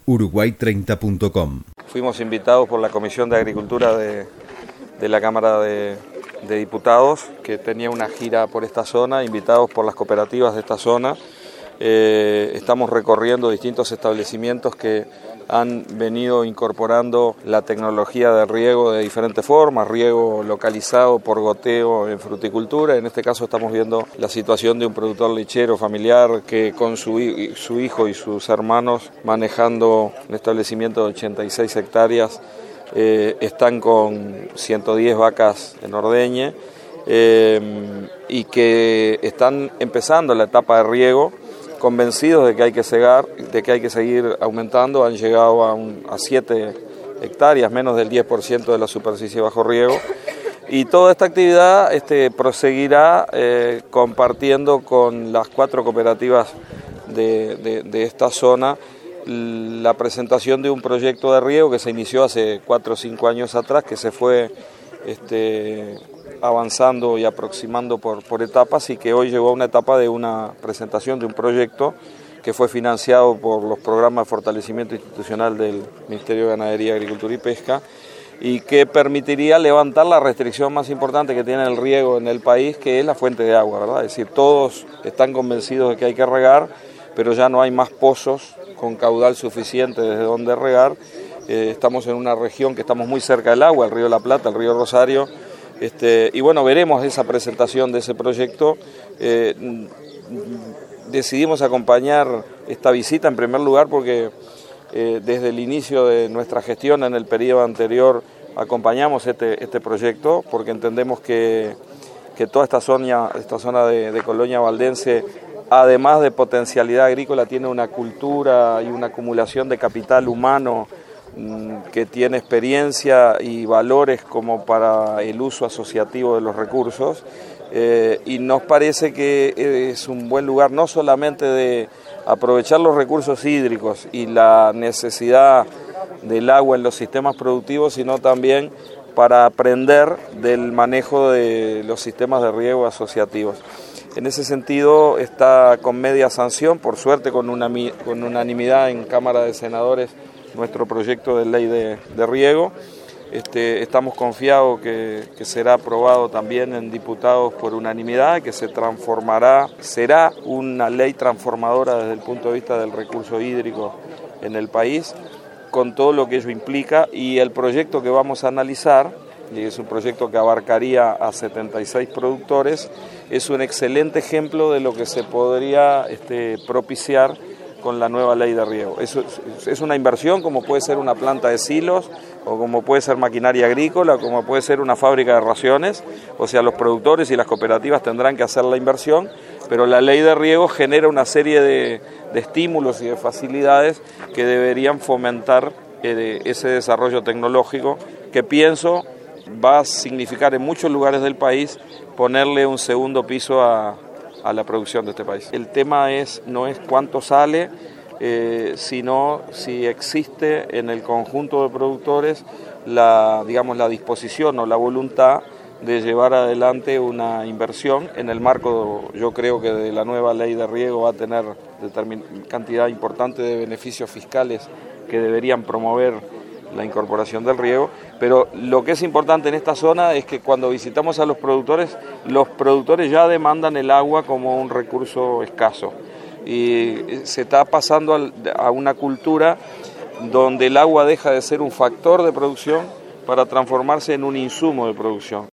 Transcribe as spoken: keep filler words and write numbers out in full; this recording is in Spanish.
uruguay treinta punto com. Fuimos invitados por la Comisión de Agricultura de, de la Cámara de, de Diputados, que tenía una gira por esta zona, invitados por las cooperativas de esta zona. Eh, estamos recorriendo distintos establecimientos que han venido incorporando la tecnología de riego de diferentes formas, riego localizado por goteo en fruticultura. En este caso estamos viendo la situación de un productor lechero familiar que con su, su hijo y sus hermanos, manejando un establecimiento de ochenta y seis hectáreas, eh, están con ciento diez vacas en ordeñe eh, y que están empezando la etapa de riego, convencidos de que hay que cegar, de que hay que seguir aumentando. Han llegado a, un, a siete hectáreas, menos del diez por ciento de la superficie bajo riego, y toda esta actividad este, proseguirá eh, compartiendo con las cuatro cooperativas de, de, de esta zona la presentación de un proyecto de riego que se inició hace cuatro o cinco años atrás, que se fue este, avanzando y aproximando por, por etapas, y que hoy llegó a una etapa de una presentación de un proyecto que fue financiado por los programas de fortalecimiento institucional del Ministerio de Ganadería, Agricultura y Pesca, y que permitiría levantar la restricción más importante que tiene el riego en el país, que es la fuente de agua, ¿verdad? Es decir, todos están convencidos de que hay que regar, pero ya no hay más pozos con caudal suficiente desde donde regar. Eh, estamos en una región que estamos muy cerca del agua, el río de la Plata, el río Rosario. Este, y bueno, veremos esa presentación de ese proyecto. Eh, decidimos acompañar esta visita en primer lugar porque eh, desde el inicio de nuestra gestión en el periodo anterior acompañamos este, este proyecto, porque entendemos que, que toda esta zona, esta zona de, de Colonia Valdense, además de potencialidad agrícola, tiene una cultura y una acumulación de capital humano que tiene experiencia y valores como para el uso asociativo de los recursos, eh, y nos parece que es un buen lugar no solamente de aprovechar los recursos hídricos y la necesidad del agua en los sistemas productivos, sino también para aprender del manejo de los sistemas de riego asociativos. En ese sentido está con media sanción, por suerte con, una, con unanimidad en Cámara de Senadores, nuestro proyecto de ley de, de riego. Este, estamos confiados que, que será aprobado también en diputados por unanimidad, que se transformará, será una ley transformadora desde el punto de vista del recurso hídrico en el país, con todo lo que ello implica. Y el proyecto que vamos a analizar, y es un proyecto que abarcaría a setenta y seis productores, es un excelente ejemplo de lo que se podría este, propiciar con la nueva ley de riego. Es, es una inversión como puede ser una planta de silos, o como puede ser maquinaria agrícola, o como puede ser una fábrica de raciones. O sea, los productores y las cooperativas tendrán que hacer la inversión, pero la ley de riego genera una serie de, de estímulos y de facilidades que deberían fomentar eh, ese desarrollo tecnológico, que pienso va a significar en muchos lugares del país ponerle un segundo piso a a la producción de este país. El tema es no es cuánto sale, eh, sino si existe en el conjunto de productores la, digamos, la disposición o la voluntad de llevar adelante una inversión en el marco, yo creo que de la nueva ley de riego va a tener cantidad importante de beneficios fiscales que deberían promover la incorporación del riego, pero lo que es importante en esta zona es que cuando visitamos a los productores, los productores ya demandan el agua como un recurso escaso, y se está pasando a una cultura donde el agua deja de ser un factor de producción para transformarse en un insumo de producción.